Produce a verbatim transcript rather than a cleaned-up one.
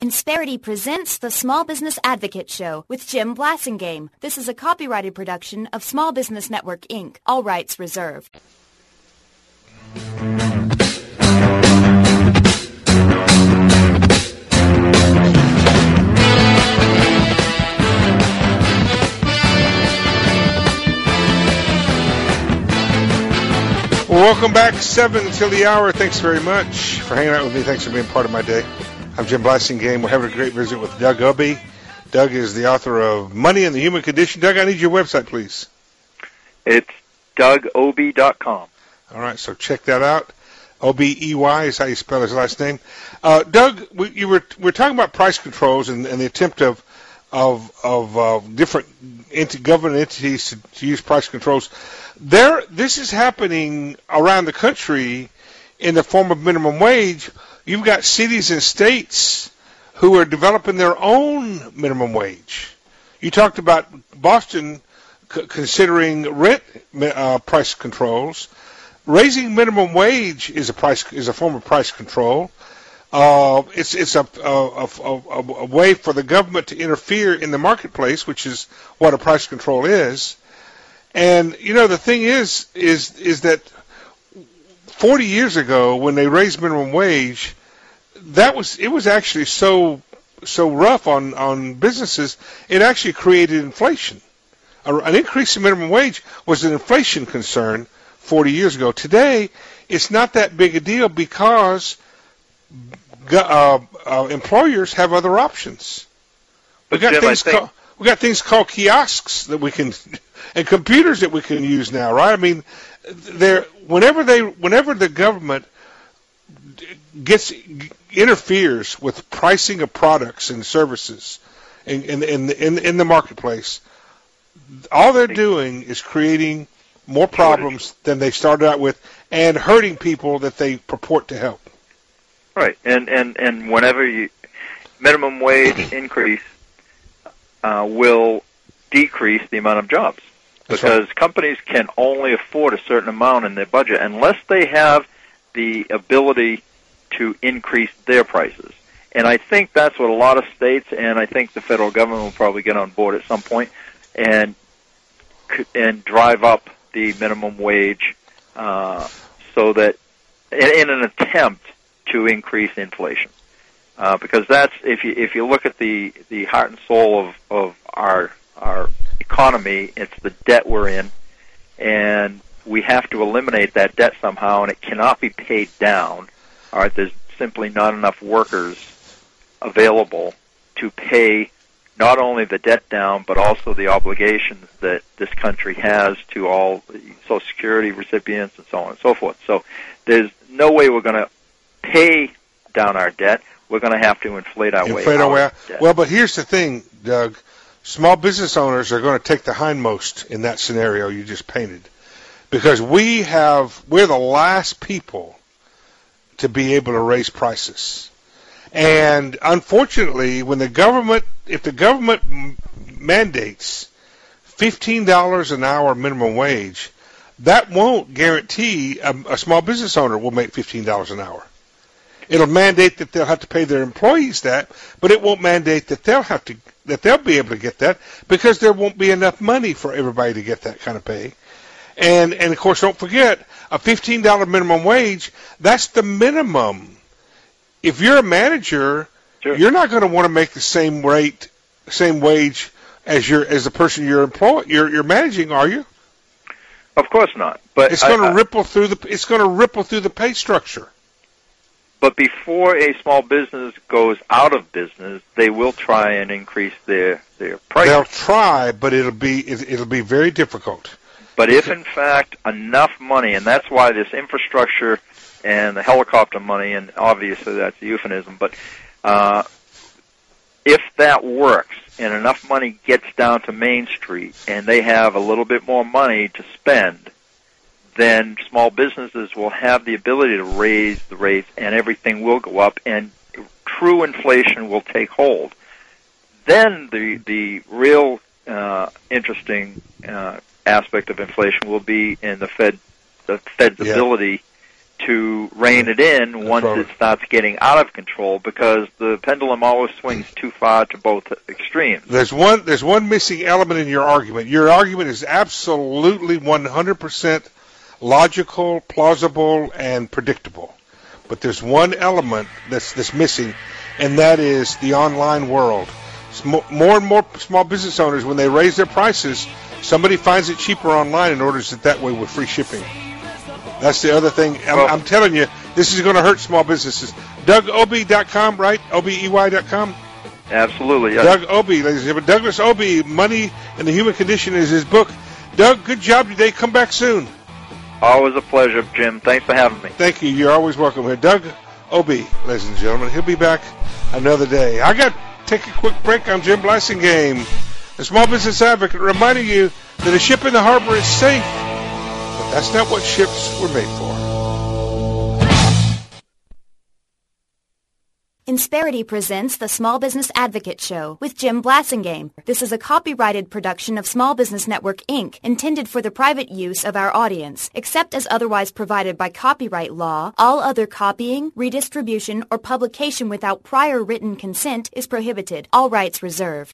Insperity presents the Small Business Advocate Show with Jim Blasingame. This is a copyrighted production of Small Business Network, Incorporated. All rights reserved. Welcome back, seven until the hour. Thanks very much for hanging out with me. Thanks for being part of my day. I'm Jim Blasingame. We're having a great visit with Doug Obey. Doug is the author of Money and the Human Condition. Doug, I need your website, please. It's Doug Obey dot com. All right, so check that out. O B E Y is how you spell his last name. Uh, Doug, we, you were we're talking about price controls and, and the attempt of of of uh, different ent- government entities to, to use price controls. There, this is happening around the country in the form of minimum wage. You've got cities and states who are developing their own minimum wage. You talked about Boston c- considering rent uh, price controls. Raising minimum wage is a price is a form of price control. Uh, it's it's a a, a a a way for the government to interfere in the marketplace, which is what a price control is. And you know the thing is is is that forty years ago when they raised minimum wage, that was it was actually so so rough on on businesses. It actually created inflation. A, an increase in minimum wage was an inflation concern forty years ago. Today, it's not that big a deal because uh, uh, employers have other options. We got Jim, things think- called we got things called kiosks that we can and computers that we can use now, right? I mean, there whenever they whenever the government gets interferes with pricing of products and services in in in in, in the marketplace, all they're doing is creating more problems than they started out with and hurting people that they purport to help. Right, and and and whenever you minimum wage increase uh, will decrease the amount of jobs. That's Because right. companies can only afford a certain amount in their budget unless they have the ability to increase their prices. And I think that's what a lot of states, and I think the federal government will probably get on board at some point and and drive up the minimum wage uh, so that in, in an attempt to increase inflation. Uh, because that's if you if you look at the, the heart and soul of, of our our economy, it's the debt we're in, and we have to eliminate that debt somehow, and it cannot be paid down. All right, there's simply not enough workers available to pay not only the debt down, but also the obligations that this country has to all Social Security recipients and so on and so forth. So there's no way we're going to pay down our debt. We're going to have to inflate our way Inflate out our way out. of debt. Well, but here's the thing, Doug. Small business owners are going to take the hindmost in that scenario you just painted, because we have we're the last people to be able to raise prices. And unfortunately, when the government, if the government m- mandates fifteen dollars an hour minimum wage, that won't guarantee a, a small business owner will make fifteen dollars an hour. It'll mandate that they'll have to pay their employees that, but it won't mandate that they'll have to that they'll be able to get that, because there won't be enough money for everybody to get that kind of pay. And and of course, don't forget, a fifteen dollars minimum wage, that's the minimum. If you're a manager, Sure. you're not going to want to make the same rate, same wage as your as the person you're employ you're you're managing, are you? Of course not. But It's going I- to I- ripple through the it's going to ripple through the pay structure. But before a small business goes out of business, they will try and increase their their price. They'll try, but it'll be it, it'll be very difficult. But if, in fact, enough money, and that's why this infrastructure and the helicopter money, and obviously that's a euphemism, but uh, if that works and enough money gets down to Main Street and they have a little bit more money to spend, then small businesses will have the ability to raise the rates and everything will go up and true inflation will take hold. Then the the real uh, interesting uh, aspect of inflation will be in the Fed, the Fed's Yeah. ability to rein it in once right. it starts getting out of control, because the pendulum always swings too far to both extremes. There's one there's one missing element in your argument. Your argument is absolutely one hundred percent logical, plausible, and predictable. But there's one element that's that's missing, and that is the online world. More and more small business owners, when they raise their prices, somebody finds it cheaper online and orders it that way with free shipping. That's the other thing. I'm, well, I'm telling you, this is going to hurt small businesses. Doug Obey dot com, right? O B E Y dot com? Absolutely, yes. Doug Obey, ladies and gentlemen. Douglas Obey, Money and the Human Condition is his book. Doug, good job today. Come back soon. Always a pleasure, Jim. Thanks for having me. Thank you. You're always welcome here. Doug Obey, ladies and gentlemen. He'll be back another day. I got to take a quick break. I'm Jim Blasingame, the Small Business Advocate, reminding you that a ship in the harbor is safe, but that's not what ships were made for. Insperity presents the Small Business Advocate Show with Jim Blasingame. This is a copyrighted production of Small Business Network, Incorporated, intended for the private use of our audience. Except as otherwise provided by copyright law, all other copying, redistribution, or publication without prior written consent is prohibited. All rights reserved.